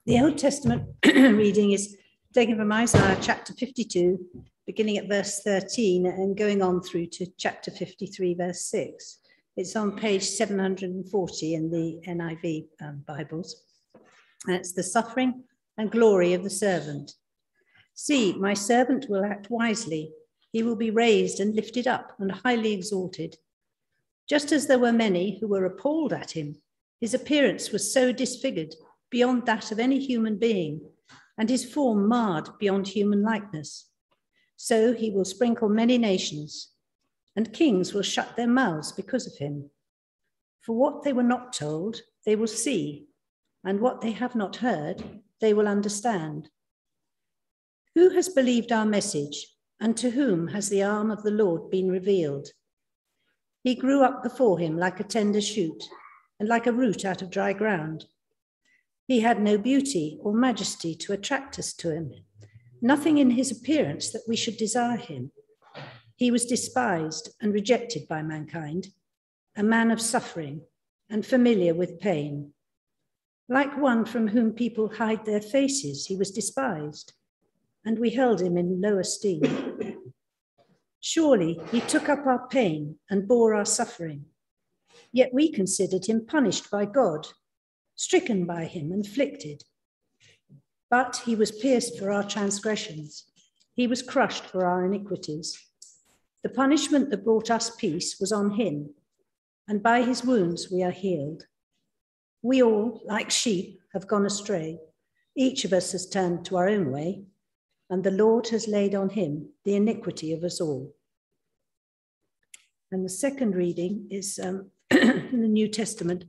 The Old Testament reading is taken from Isaiah chapter 52, beginning at verse 13 and going on through to chapter 53, verse 6. It's on page 740 in the NIV Bibles. And it's the suffering and glory of the servant. See, my servant will act wisely. He will be raised and lifted up and highly exalted. Just as there were many who were appalled at him, his appearance was so disfigured beyond that of any human being, and his form marred beyond human likeness. So he will sprinkle many nations, and kings will shut their mouths because of him. For what they were not told, they will see, and what they have not heard, they will understand. Who has believed our message, and to whom has the arm of the Lord been revealed? He grew up before him like a tender shoot, and like a root out of dry ground. He had no beauty or majesty to attract us to him, nothing in his appearance that we should desire him. He was despised and rejected by mankind, a man of suffering and familiar with pain. Like one from whom people hide their faces, he was despised, and we held him in low esteem. Surely he took up our pain and bore our suffering, yet we considered him punished by God, stricken by him, afflicted. But he was pierced for our transgressions. He was crushed for our iniquities. The punishment that brought us peace was on him, and by his wounds we are healed. We all, like sheep, have gone astray. Each of us has turned to our own way, and the Lord has laid on him the iniquity of us all. And the second reading is in the New Testament.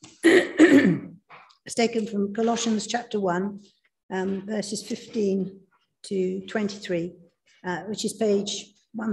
It's taken from Colossians chapter 1, verses 15 to 23, which is page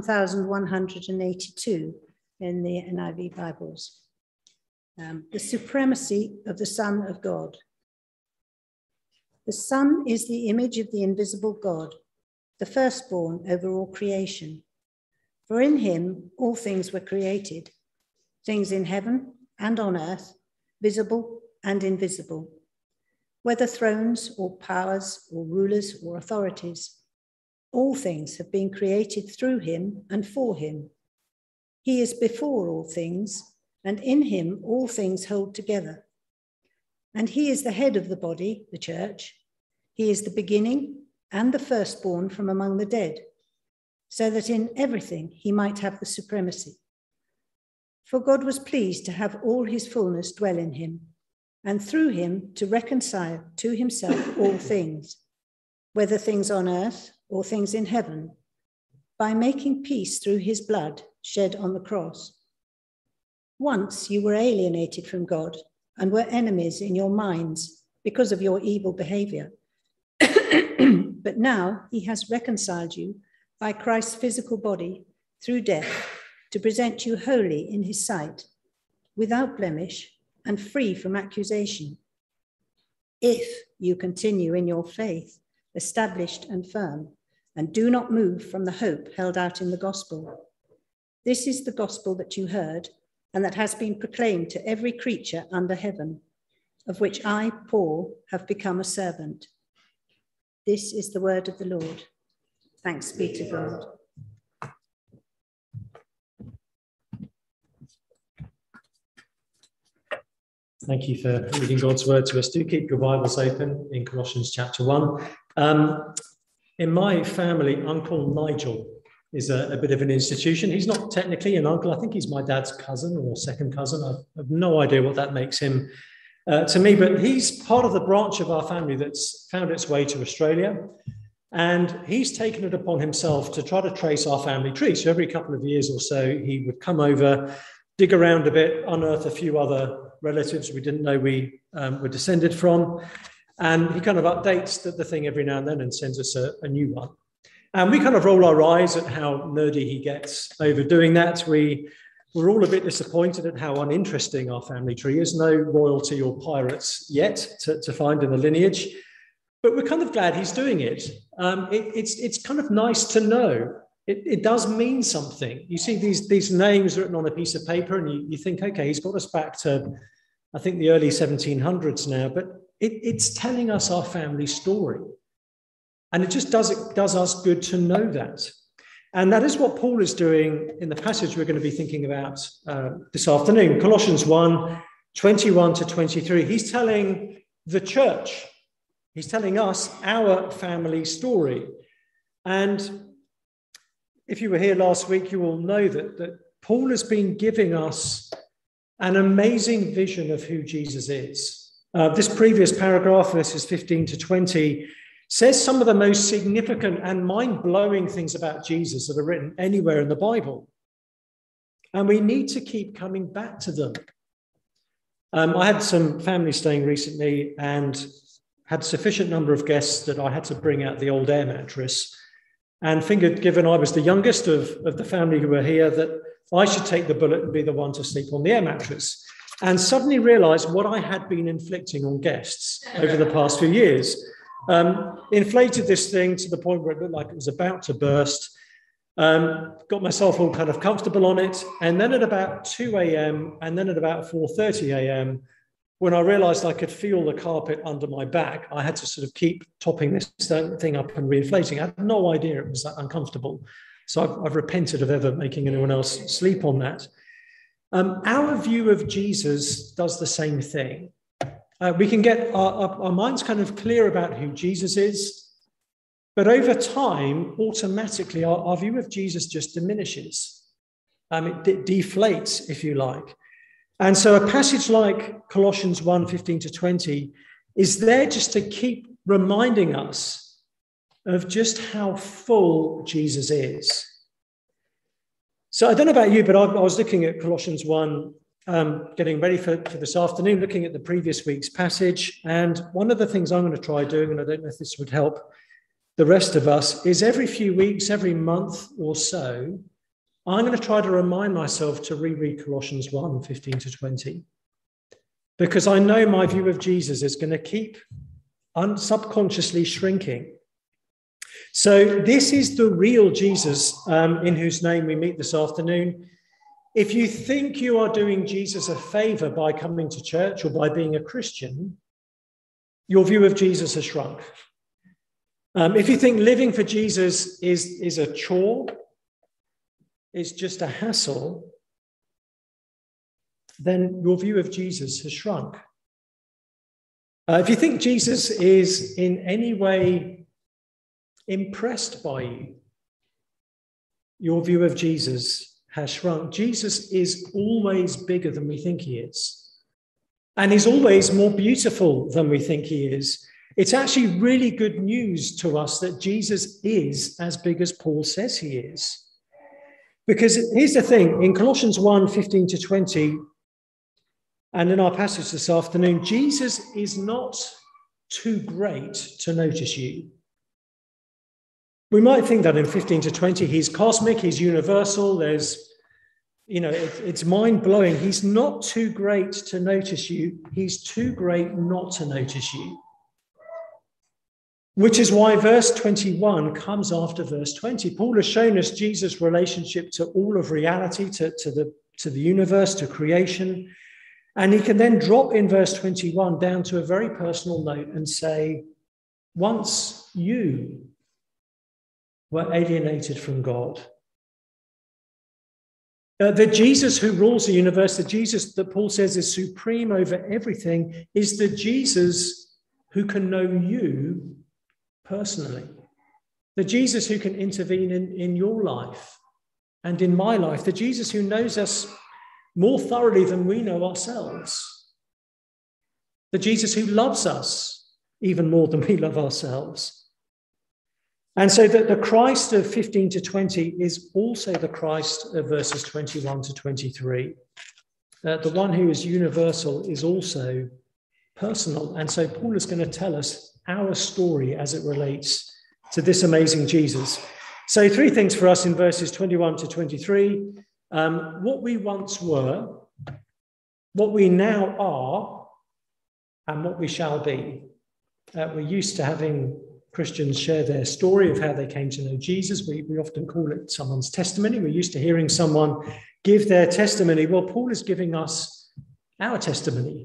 1182 in the NIV Bibles. The supremacy of the Son of God. The Son is the image of the invisible God, the firstborn over all creation. For in him all things were created, things in heaven and on earth, visible and invisible, whether thrones or powers or rulers or authorities. All things have been created through him and for him. He is before all things, and in him all things hold together. And he is the head of the body, the church. He is the beginning and the firstborn from among the dead, so that in everything he might have the supremacy. For God was pleased to have all his fullness dwell in him, and through him to reconcile to himself all things, whether things on earth or things in heaven, by making peace through his blood shed on the cross. Once you were alienated from God and were enemies in your minds because of your evil behavior. But now he has reconciled you by Christ's physical body through death to present you holy in his sight, without blemish and free from accusation, if you continue in your faith, established and firm, and do not move from the hope held out in the gospel. This is the gospel that you heard, and that has been proclaimed to every creature under heaven, of which I, Paul, have become a servant. This is the word of the Lord. Thanks be to God. Thank you for reading God's word to us. Do keep your Bibles open in Colossians chapter 1. In my family, Uncle Nigel is a bit of an institution. He's not technically an uncle. I think he's my dad's cousin or second cousin. I have no idea what that makes him to me, but he's part of the branch of our family that's found its way to Australia. And he's taken it upon himself to try to trace our family tree. So every couple of years or so, he would come over, dig around a bit, unearth a few other relatives we didn't know we were descended from. And he kind of updates the thing every now and then and sends us a new one. And we kind of roll our eyes at how nerdy he gets over doing that. We're all a bit disappointed at how uninteresting our family tree is. No royalty or pirates yet to find in the lineage. But we're kind of glad he's doing it. It's kind of nice to know. It does mean something. You see these names written on a piece of paper and you think, okay, he's got us back to, I think, the early 1700s now. But It's telling us our family story. And it just does us good to know that. And that is what Paul is doing in the passage we're going to be thinking about this afternoon. Colossians 1, 21 to 23. He's telling the church, he's telling us our family story. And if you were here last week, you will know that Paul has been giving us an amazing vision of who Jesus is. This previous paragraph, verses 15 to 20, says some of the most significant and mind-blowing things about Jesus that are written anywhere in the Bible. And we need to keep coming back to them. I had some family staying recently and had sufficient number of guests that I had to bring out the old air mattress, and figured, given I was the youngest of the family who were here, that I should take the bullet and be the one to sleep on the air mattress. And suddenly realized what I had been inflicting on guests over the past few years. Inflated this thing to the point where it looked like it was about to burst. Got myself all kind of comfortable on it. And then at about 2 a.m. and then at about 4:30 a.m., when I realized I could feel the carpet under my back, I had to sort of keep topping this thing up and reinflating. I had no idea it was that uncomfortable. So I've repented of ever making anyone else sleep on that. Our view of Jesus does the same thing. We can get our minds kind of clear about who Jesus is, but over time, automatically, our view of Jesus just diminishes. It deflates, if you like. And so a passage like Colossians 1, 15 to 20 is there just to keep reminding us of just how full Jesus is. So I don't know about you, but I was looking at Colossians 1, getting ready for this afternoon, looking at the previous week's passage. And one of the things I'm going to try doing, and I don't know if this would help the rest of us, is every few weeks, every month or so, I'm going to try to remind myself to reread Colossians 1, 15 to 20. Because I know my view of Jesus is going to keep subconsciously shrinking. So this is the real Jesus in whose name we meet this afternoon. If you think you are doing Jesus a favor by coming to church or by being a Christian, your view of Jesus has shrunk. If you think living for Jesus is a chore, it's just a hassle, then your view of Jesus has shrunk. If you think Jesus is in any way impressed by you, your view of Jesus has shrunk. Jesus is always bigger than we think he is. And he's always more beautiful than we think he is. It's actually really good news to us that Jesus is as big as Paul says he is. Because here's the thing, in Colossians 1, 15 to 20, and in our passage this afternoon, Jesus is not too great to notice you. We might think that in 15 to 20, he's cosmic, he's universal, it's mind-blowing. He's not too great to notice you. He's too great not to notice you. Which is why verse 21 comes after verse 20. Paul has shown us Jesus' relationship to all of reality, to the universe, to creation. And he can then drop in verse 21 down to a very personal note and say, once you were alienated from God. The Jesus who rules the universe, the Jesus that Paul says is supreme over everything, is the Jesus who can know you personally. The Jesus who can intervene in your life and in my life. The Jesus who knows us more thoroughly than we know ourselves. The Jesus who loves us even more than we love ourselves. And so that the Christ of 15 to 20 is also the Christ of verses 21 to 23. The one who is universal is also personal. And so Paul is going to tell us our story as it relates to this amazing Jesus. So 3 things for us in verses 21 to 23. What we once were, what we now are, and what we shall be. We're used to having Christians share their story of how they came to know Jesus. We often call it someone's testimony. We're used to hearing someone give their testimony. Well, Paul is giving us our testimony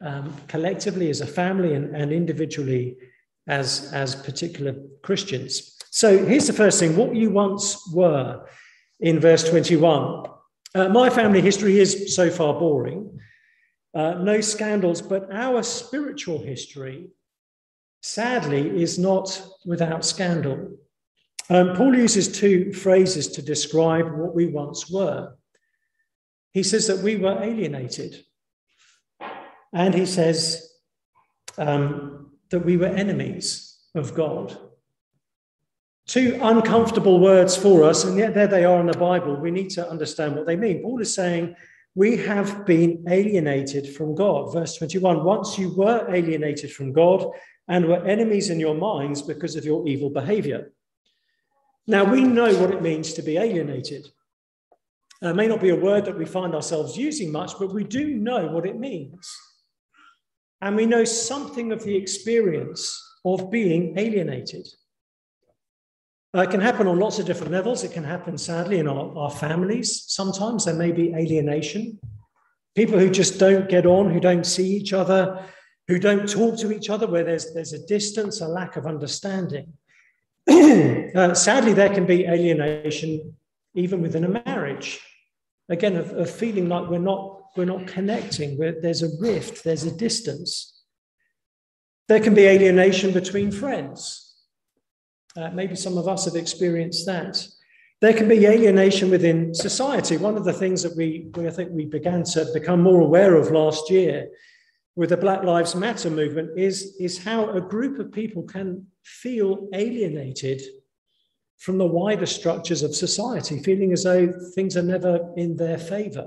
collectively as a family and individually as particular Christians. So here's the first thing, what you once were in verse 21. My family history is so far boring. No scandals, but our spiritual history, sadly, is not without scandal. Paul uses two phrases to describe what we once were. He says that we were alienated, and he says that we were enemies of God. Two uncomfortable words for us, and yet there they are in the Bible. We need to understand what they mean. Paul is saying we have been alienated from God. Verse 21, once you were alienated from God and were enemies in your minds because of your evil behavior. Now, we know what it means to be alienated. It may not be a word that we find ourselves using much, but we do know what it means. And we know something of the experience of being alienated. It can happen on lots of different levels. It can happen, sadly, in our families. Sometimes there may be alienation. People who just don't get on, who don't see each other, who don't talk to each other, where there's a distance, a lack of understanding. Sadly, there can be alienation even within a marriage. Again, of feeling like we're not connecting, there's a rift, there's a distance. There can be alienation between friends. Maybe some of us have experienced that. There can be alienation within society. One of the things that I think we began to become more aware of last year with the Black Lives Matter movement is how a group of people can feel alienated from the wider structures of society, feeling as though things are never in their favor.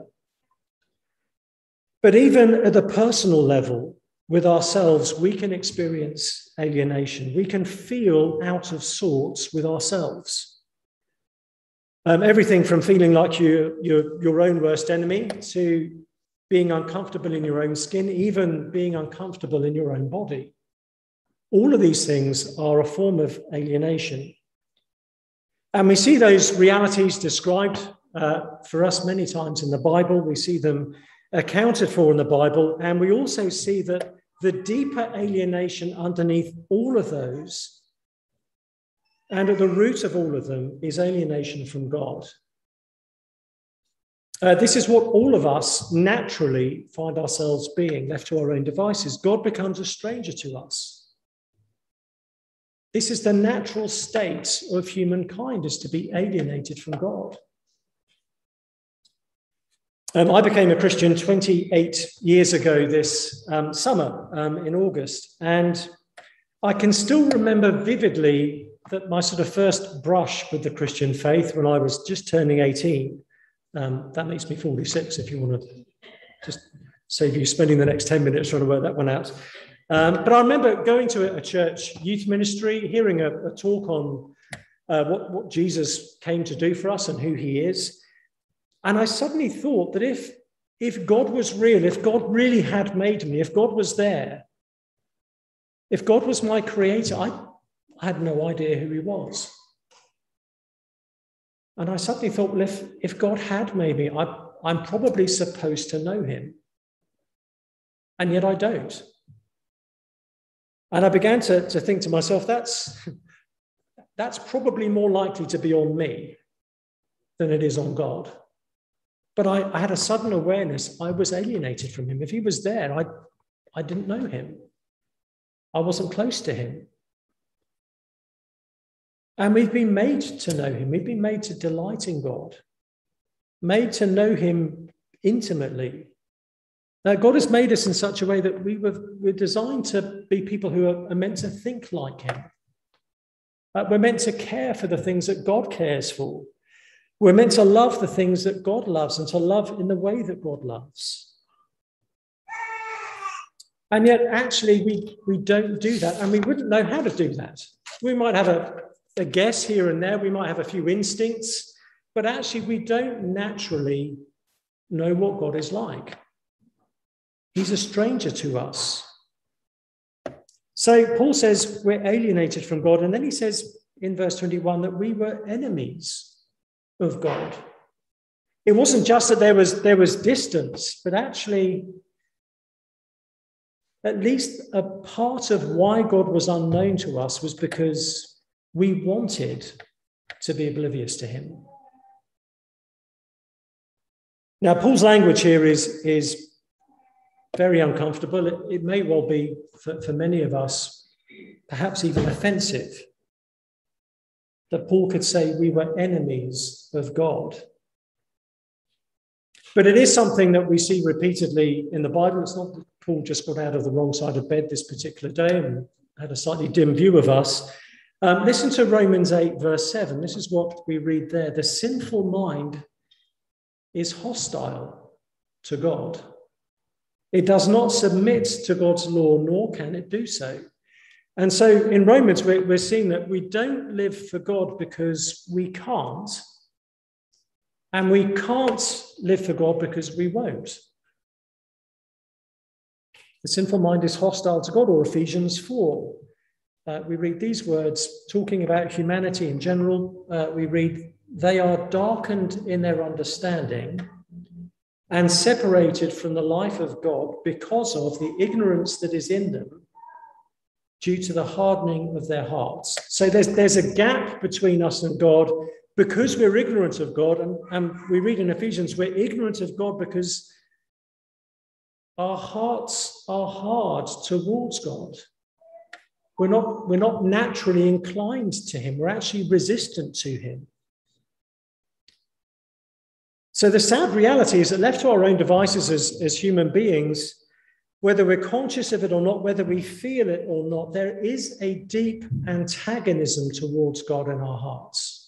But even at the personal level, with ourselves, we can experience alienation. We can feel out of sorts with ourselves. Everything from feeling like you're your own worst enemy to being uncomfortable in your own skin, even being uncomfortable in your own body. All of these things are a form of alienation. And we see those realities described for us many times in the Bible. We see them accounted for in the Bible, and we also see that the deeper alienation underneath all of those, and at the root of all of them, is alienation from God. This is what all of us naturally find ourselves being, left to our own devices. God becomes a stranger to us. This is the natural state of humankind, is to be alienated from God. I became a Christian 28 years ago this summer in August, and I can still remember vividly that my sort of first brush with the Christian faith when I was just turning 18. That makes me 46 if you want to just save you spending the next 10 minutes trying to work that one out. But I remember going to a church youth ministry, hearing a talk on what Jesus came to do for us and who he is. And I suddenly thought that if God was real, if God really had made me, if God was there, if God was my creator, I had no idea who he was. And I suddenly thought, well, if God had made me, I'm probably supposed to know him. And yet I don't. And I began to think to myself, that's probably more likely to be on me than it is on God. But I had a sudden awareness I was alienated from him. If he was there, I didn't know him. I wasn't close to him. And we've been made to know him. We've been made to delight in God, made to know him intimately. Now, God has made us in such a way that we're designed to be people who are meant to think like him. We're meant to care for the things that God cares for. We're meant to love the things that God loves and to love in the way that God loves. And yet, actually, we don't do that, and we wouldn't know how to do that. We might have a guess here and there. We might have a few instincts, but actually, we don't naturally know what God is like. He's a stranger to us. So Paul says we're alienated from God, and then he says in verse 21 that we were enemies of God. It wasn't just that there was distance, but actually at least a part of why God was unknown to us was because we wanted to be oblivious to him. Now, Paul's language here is very uncomfortable. It may well be, for many of us, perhaps even offensive, that Paul could say we were enemies of God. But it is something that we see repeatedly in the Bible. It's not that Paul just got out of the wrong side of bed this particular day and had a slightly dim view of us. Listen to Romans 8, verse 7. This is what we read there. The sinful mind is hostile to God. It does not submit to God's law, nor can it do so. And so in Romans, we're seeing that we don't live for God because we can't. And we can't live for God because we won't. The sinful mind is hostile to God, or Ephesians 4. We read these words talking about humanity in general. We read, they are darkened in their understanding and separated from the life of God because of the ignorance that is in them due to the hardening of their hearts. So there's a gap between us and God because we're ignorant of God. And we read in Ephesians, we're ignorant of God because our hearts are hard towards God. We're not naturally inclined to him. We're actually resistant to him. So the sad reality is that left to our own devices as human beings, whether we're conscious of it or not, whether we feel it or not, there is a deep antagonism towards God in our hearts.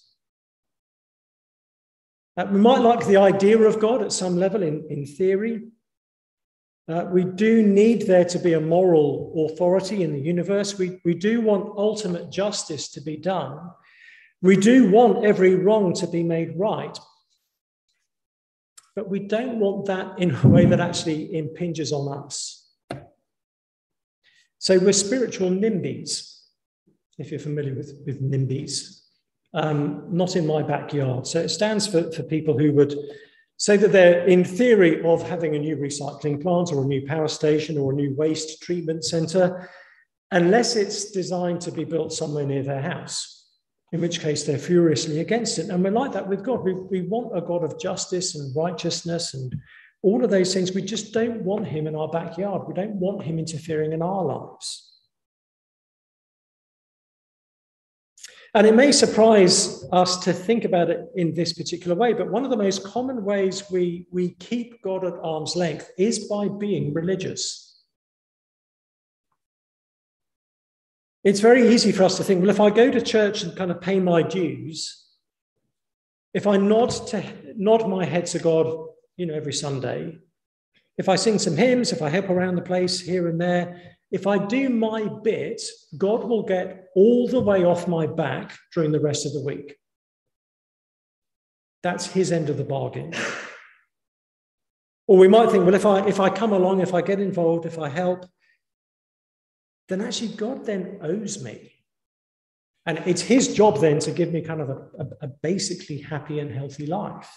We might like the idea of God at some level in theory. We do need there to be a moral authority in the universe. We do want ultimate justice to be done. We do want every wrong to be made right. But we don't want that in a way that actually impinges on us. So we're spiritual NIMBYs, if you're familiar with NIMBYs. Not in my backyard. So it stands for people who would say that they're in theory of having a new recycling plant or a new power station or a new waste treatment centre, unless it's designed to be built somewhere near their house, in which case they're furiously against it. And we're like that with God. We want a God of justice and righteousness and all of those things. We just don't want him in our backyard. We don't want him interfering in our lives. And it may surprise us to think about it in this particular way, but one of the most common ways we keep God at arm's length is by being religious. It's very easy for us to think, well, if I go to church and kind of pay my dues, if I nod my head to God, every Sunday, if I sing some hymns, if I help around the place here and there, if I do my bit, God will get all the way off my back during the rest of the week. That's his end of the bargain. Or we might think, well, if I come along, if I get involved, if I help, then actually God then owes me. And it's his job then to give me kind of a basically happy and healthy life.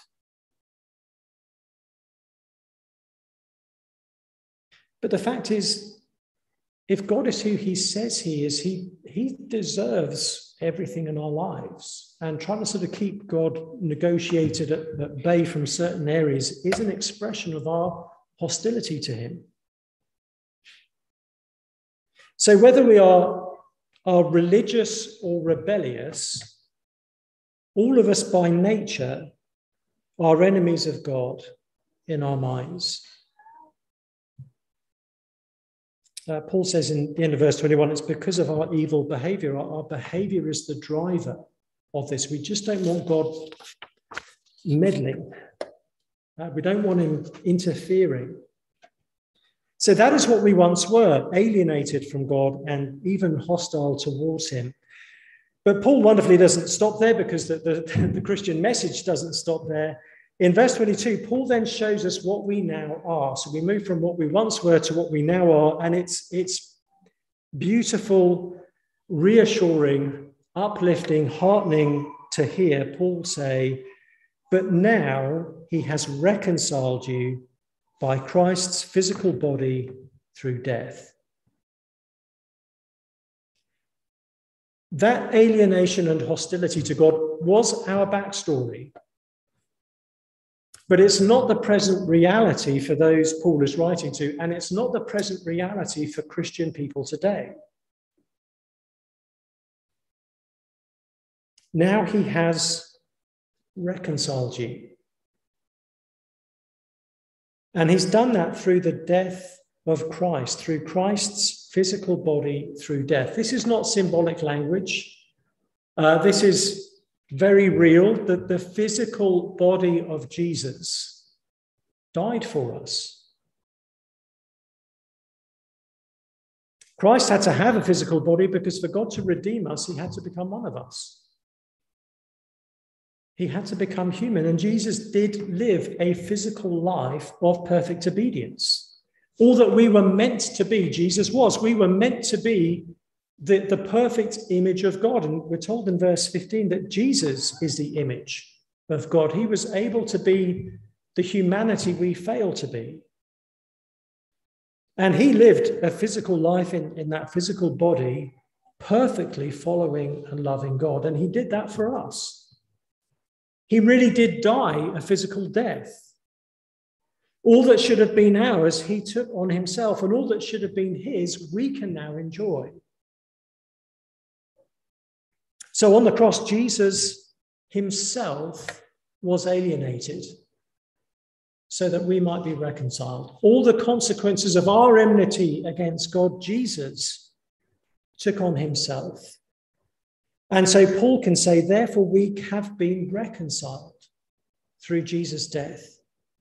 But the fact is, if God is who he says he is, he deserves everything in our lives. And trying to sort of keep God negotiated at bay from certain areas is an expression of our hostility to him. So whether we are religious or rebellious, all of us by nature are enemies of God in our minds. Paul says in the end of verse 21, it's because of our evil behavior. Our behavior is the driver of this. We just don't want God meddling. We don't want him interfering. So that is what we once were, alienated from God and even hostile towards him. But Paul wonderfully doesn't stop there, because the Christian message doesn't stop there. In verse 22, Paul then shows us what we now are. So we move from what we once were to what we now are. And it's beautiful, reassuring, uplifting, heartening to hear Paul say, but now he has reconciled you by Christ's physical body through death. That alienation and hostility to God was our backstory. But it's not the present reality for those Paul is writing to, and it's not the present reality for Christian people today. Now he has reconciled you. And he's done that through the death of Christ, through Christ's physical body through death. This is not symbolic language. This is very real, that the physical body of Jesus died for us. Christ had to have a physical body because for God to redeem us, he had to become one of us. He had to become human, and Jesus did live a physical life of perfect obedience. All that we were meant to be, Jesus was. We were meant to be the perfect image of God. And we're told in verse 15 that Jesus is the image of God. He was able to be the humanity we fail to be. And he lived a physical life in that physical body, perfectly following and loving God. And he did that for us. He really did die a physical death. All that should have been ours, he took on himself, and all that should have been his, we can now enjoy. So on the cross, Jesus himself was alienated so that we might be reconciled. All the consequences of our enmity against God, Jesus took on himself. And so Paul can say, therefore, we have been reconciled through Jesus' death.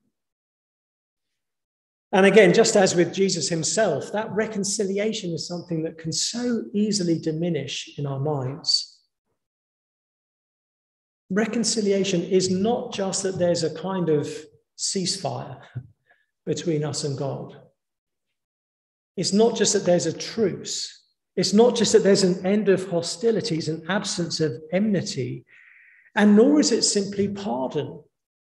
And again, just as with Jesus himself, that reconciliation is something that can so easily diminish in our minds. Reconciliation is not just that there's a kind of ceasefire between us and God. It's not just that there's a truce. It's not just that there's an end of hostilities, an absence of enmity, and nor is it simply pardon.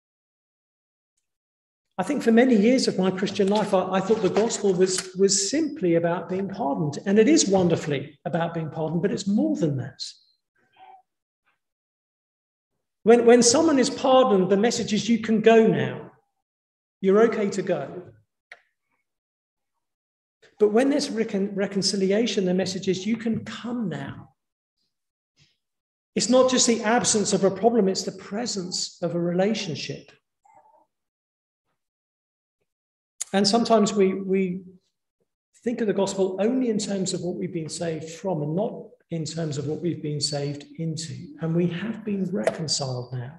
I think for many years of my Christian life, I thought the gospel was simply about being pardoned. And it is wonderfully about being pardoned, but it's more than that. When someone is pardoned, the message is you can go now. You're okay to go. But when there's reconciliation, the message is you can come now. It's not just the absence of a problem, it's the presence of a relationship. And sometimes we think of the gospel only in terms of what we've been saved from and not in terms of what we've been saved into. And we have been reconciled now.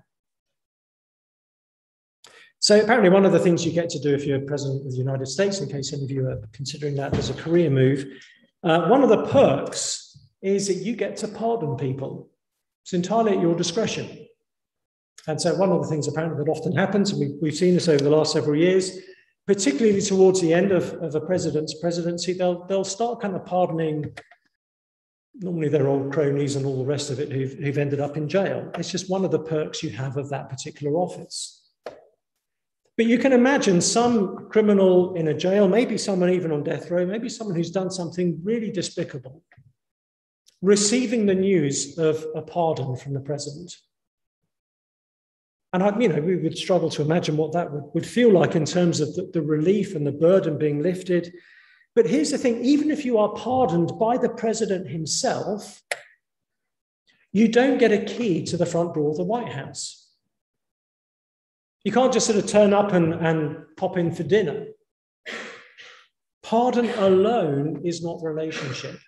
So apparently one of the things you get to do if you're president of the United States, in case any of you are considering that as a career move, one of the perks is that you get to pardon people. It's entirely at your discretion. And so one of the things apparently that often happens, and we've seen this over the last several years, particularly towards the end of a president's presidency, they'll start kind of pardoning normally their old cronies and all the rest of it who've ended up in jail. It's just one of the perks you have of that particular office. But you can imagine some criminal in a jail, maybe someone even on death row, maybe someone who's done something really despicable, receiving the news of a pardon from the president. And we would struggle to imagine what that would feel like in terms of the relief and the burden being lifted. But here's the thing, even if you are pardoned by the president himself, you don't get a key to the front door of the White House. You can't just sort of turn up and pop in for dinner. Pardon alone is not relationship.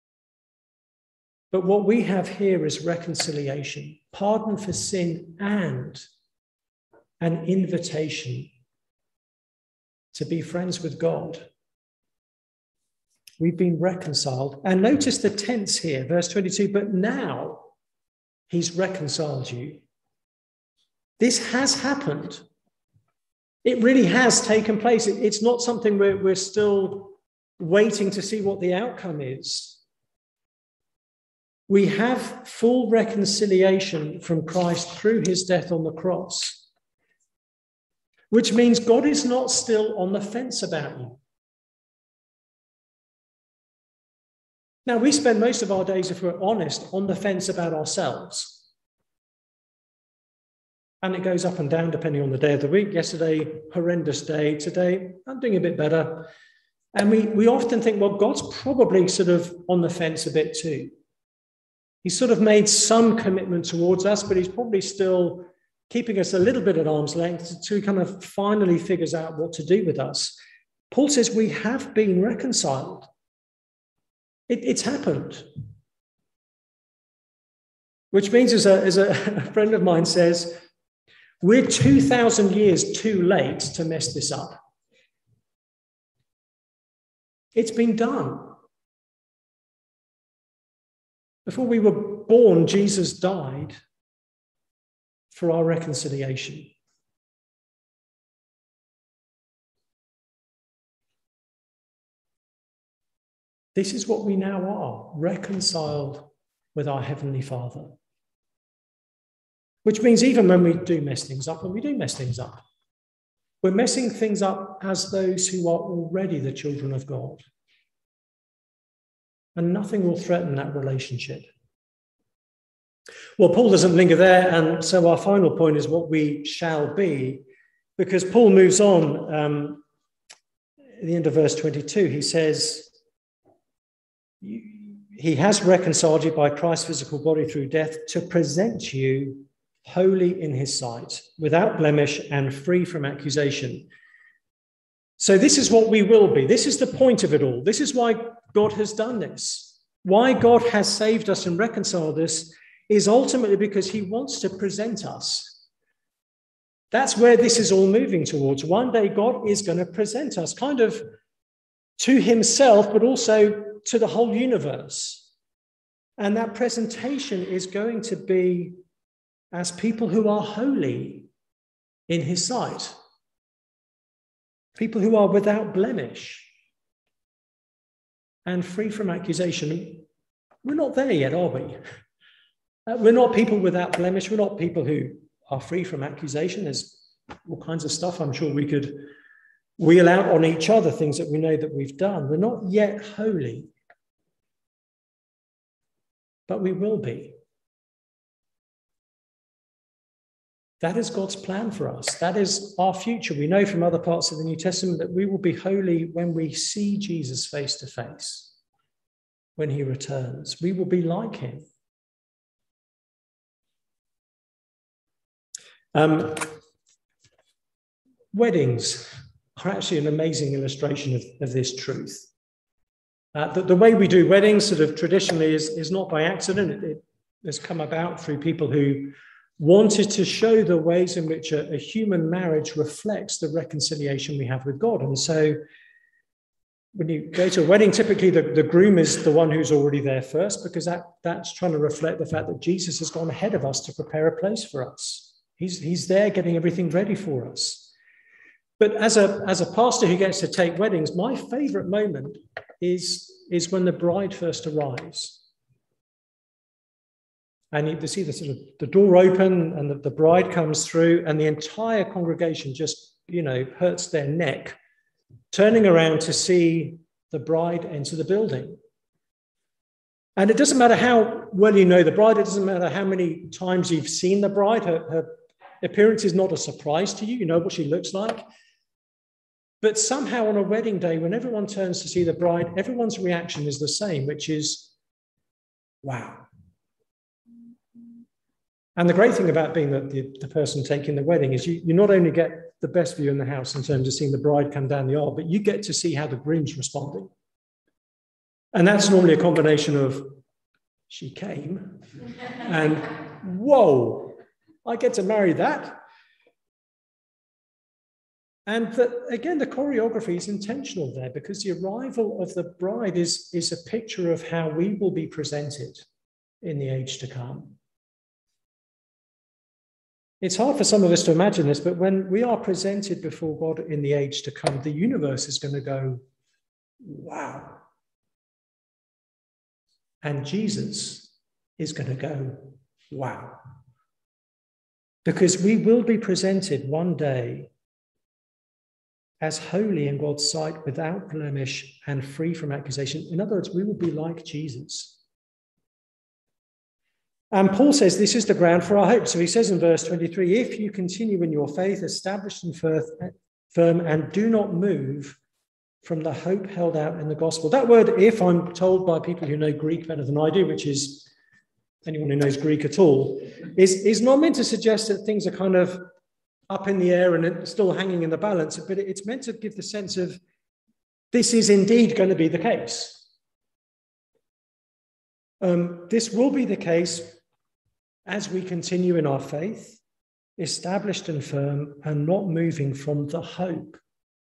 But what we have here is reconciliation, pardon for sin and an invitation to be friends with God. We've been reconciled. And notice the tense here, verse 22, but now he's reconciled you. This has happened. It really has taken place. It's not something we're still waiting to see what the outcome is. We have full reconciliation from Christ through his death on the cross, which means God is not still on the fence about you. Now, we spend most of our days, if we're honest, on the fence about ourselves. And it goes up and down depending on the day of the week. Yesterday, horrendous day. Today, I'm doing a bit better. And we often think, well, God's probably sort of on the fence a bit too. He's sort of made some commitment towards us, but he's probably still keeping us a little bit at arm's length until he kind of finally figures out what to do with us. Paul says we have been reconciled. It's happened. Which means, as a friend of mine says, we're 2,000 years too late to mess this up. It's been done. Before we were born, Jesus died for our reconciliation. This is what we now are, reconciled with our Heavenly Father. Which means even when we do mess things up, we're messing things up as those who are already the children of God. And nothing will threaten that relationship. Well, Paul doesn't linger there, and so our final point is what we shall be, because Paul moves on at the end of verse 22. He says, he has reconciled you by Christ's physical body through death to present you holy in his sight, without blemish and free from accusation. So this is what we will be. This is the point of it all. This is why God has done this. Why God has saved us and reconciled us is ultimately because he wants to present us. That's where this is all moving towards. One day God is going to present us kind of to himself, but also to the whole universe. And that presentation is going to be as people who are holy in his sight. People who are without blemish and free from accusation. We're not there yet, are we? We're not people without blemish. We're not people who are free from accusation. There's all kinds of stuff I'm sure we could wheel out on each other, things that we know that we've done. We're not yet holy, but we will be. That is God's plan for us. That is our future. We know from other parts of the New Testament that we will be holy when we see Jesus face to face, when he returns. We will be like him. Weddings are actually an amazing illustration of this truth. The way we do weddings sort of traditionally is not by accident. It has come about through people who wanted to show the ways in which a human marriage reflects the reconciliation we have with God. And so when you go to a wedding, typically the groom is the one who's already there first, because that's trying to reflect the fact that Jesus has gone ahead of us to prepare a place for us. He's there getting everything ready for us. But as a pastor who gets to take weddings, my favorite moment is when the bride first arrives. And you see the door open and the bride comes through, and the entire congregation just, hurts their neck, turning around to see the bride enter the building. And it doesn't matter how well you know the bride, it doesn't matter how many times you've seen the bride, her appearance is not a surprise to you, you know what she looks like. But somehow on a wedding day, when everyone turns to see the bride, everyone's reaction is the same, which is, wow. And the great thing about being the person taking the wedding is you not only get the best view in the house in terms of seeing the bride come down the aisle, but you get to see how the groom's responding. And that's normally a combination of, she came, and whoa, I get to marry that. And again, the choreography is intentional there, because the arrival of the bride is a picture of how we will be presented in the age to come. It's hard for some of us to imagine this, but when we are presented before God in the age to come, the universe is going to go, wow. And Jesus is going to go, wow. Because we will be presented one day as holy in God's sight, without blemish and free from accusation. In other words, we will be like Jesus. And Paul says this is the ground for our hope. So he says in verse 23, if you continue in your faith, established and firm, and do not move from the hope held out in the gospel. That word, if, I'm told by people who know Greek better than I do, which is anyone who knows Greek at all, is not meant to suggest that things are kind of up in the air and still hanging in the balance, but it's meant to give the sense of this is indeed going to be the case. This will be the case as we continue in our faith, established and firm, and not moving from the hope.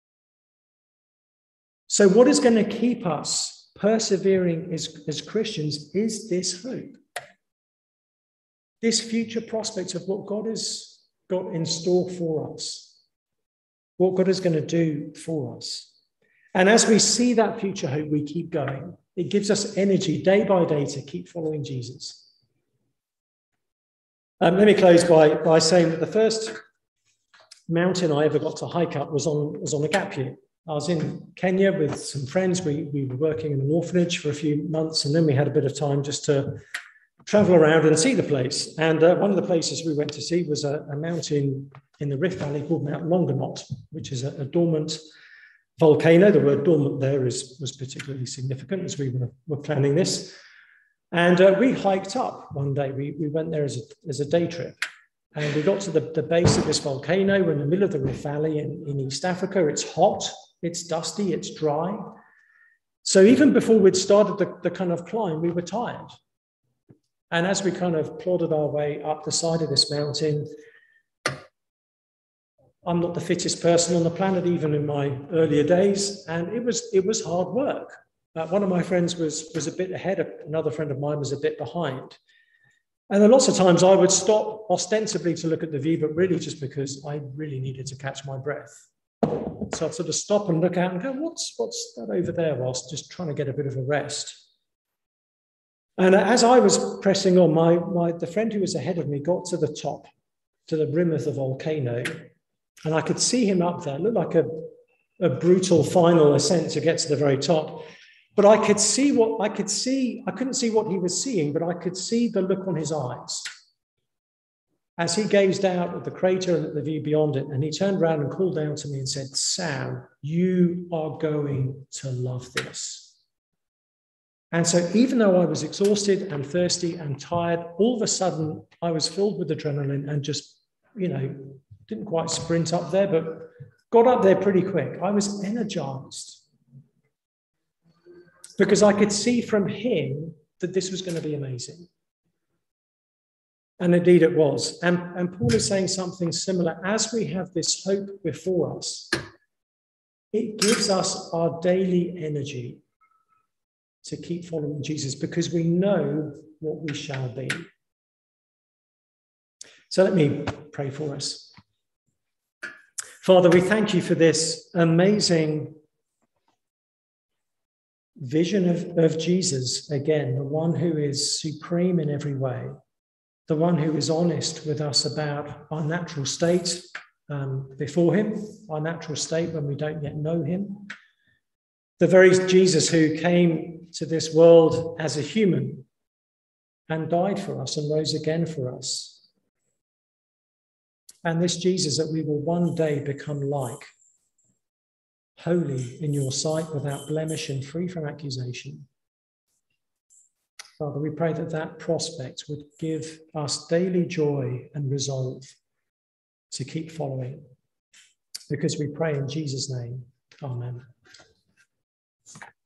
So what is going to keep us persevering as Christians is this hope. This future prospect of what God has got in store for us, what God is going to do for us. And as we see that future hope, we keep going. It gives us energy day by day to keep following Jesus. Let me close by saying that the first mountain I ever got to hike up was on a gap year. I was in Kenya with some friends. We were working in an orphanage for a few months, and then we had a bit of time just to travel around and see the place. And one of the places we went to see was a mountain in the Rift Valley called Mount Longonot, which is a dormant volcano. The word dormant there was particularly significant as we were planning this. And we hiked up one day. We went there as a day trip. And we got to the base of this volcano. We're in the middle of the Rift Valley in East Africa. It's hot, it's dusty, it's dry. So even before we'd started the kind of climb, we were tired. And as we kind of plodded our way up the side of this mountain, I'm not the fittest person on the planet, even in my earlier days. And it was hard work. One of my friends was a bit ahead, another friend of mine was a bit behind. And then lots of times I would stop ostensibly to look at the view, but really just because I really needed to catch my breath. So I'd sort of stop and look out and go, what's that over there, whilst just trying to get a bit of a rest. And as I was pressing on, the friend who was ahead of me got to the top, to the rim of the volcano, and I could see him up there. It looked like a brutal final ascent to get to the very top. But I couldn't see what he was seeing, but I could see the look on his eyes as he gazed out at the crater and at the view beyond it. And he turned around and called down to me and said, "Sam, you are going to love this." And so even though I was exhausted and thirsty and tired, all of a sudden I was filled with adrenaline and just, didn't quite sprint up there, but got up there pretty quick. I was energized because I could see from him that this was going to be amazing. And indeed it was. And Paul is saying something similar. As we have this hope before us, it gives us our daily energy to keep following Jesus because we know what we shall be. So let me pray for us. Father, we thank you for this amazing vision of Jesus, again, the one who is supreme in every way, the one who is honest with us about our natural state before him, our natural state when we don't yet know him. The very Jesus who came to this world as a human and died for us and rose again for us. And this Jesus that we will one day become like, holy in your sight, without blemish and free from accusation. Father, we pray that that prospect would give us daily joy and resolve to keep following, because we pray in Jesus' name. Amen.